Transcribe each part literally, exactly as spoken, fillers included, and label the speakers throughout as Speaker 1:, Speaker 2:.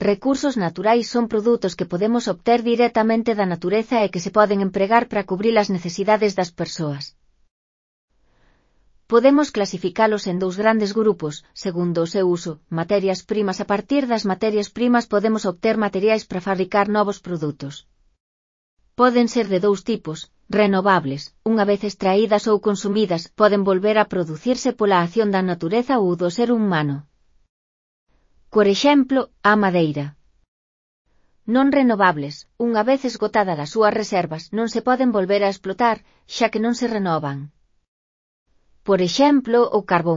Speaker 1: Recursos naturais son produtos que podemos obter directamente da natureza e que se poden empregar para cubrir as necesidades das persoas. Podemos clasificalos en dous grandes grupos, segundo o seu uso, materias primas. A partir das materias primas podemos obter materiais para fabricar novos produtos. Poden ser de dous tipos, renovables, unha vez extraídas ou consumidas, poden volver a producirse pola acción da natureza ou do ser humano. Por exemplo, a madeira. Non renovables, unha vez esgotada das súas reservas, non se poden volver a explotar, xa que non se renovan. Por exemplo, o carbón.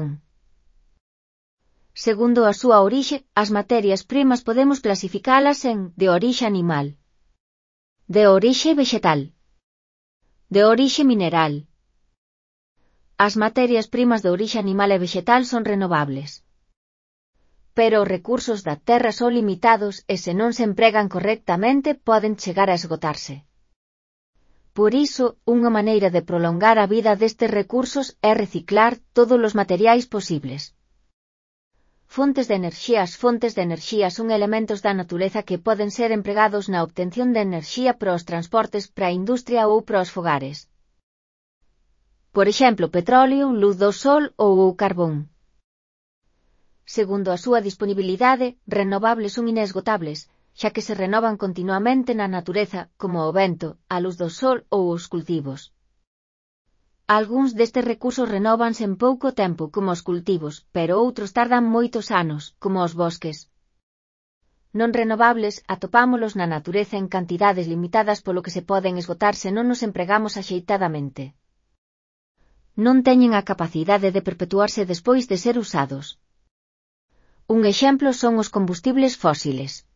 Speaker 1: Segundo a súa orixe, as materias primas podemos clasificalas en de orixe animal, de orixe vegetal, de orixe mineral. As materias primas de orixe animal e vegetal son renovables. Pero os recursos da terra son limitados e se non se empregan correctamente poden chegar a esgotarse. Por iso, unha maneira de prolongar a vida destes recursos é reciclar todos os materiais posibles. Fontes de enerxía. As fontes de enerxía son elementos da natureza que poden ser empregados na obtención de enerxía para os transportes, para a industria ou para os fogares. Por exemplo, petróleo, luz do sol ou o carbón. Segundo a súa disponibilidade, renovables son inesgotables, xa que se renovan continuamente na natureza, como o vento, a luz do sol ou os cultivos. Algúns destes recursos renóvanse en pouco tempo, como os cultivos, pero outros tardan moitos anos, como os bosques. Non renovables atopámolos na natureza en cantidades limitadas polo que se poden esgotar se non nos empregamos axeitadamente. Non teñen a capacidade de perpetuarse despois de ser usados. Un exemplo son os combustibles fósiles.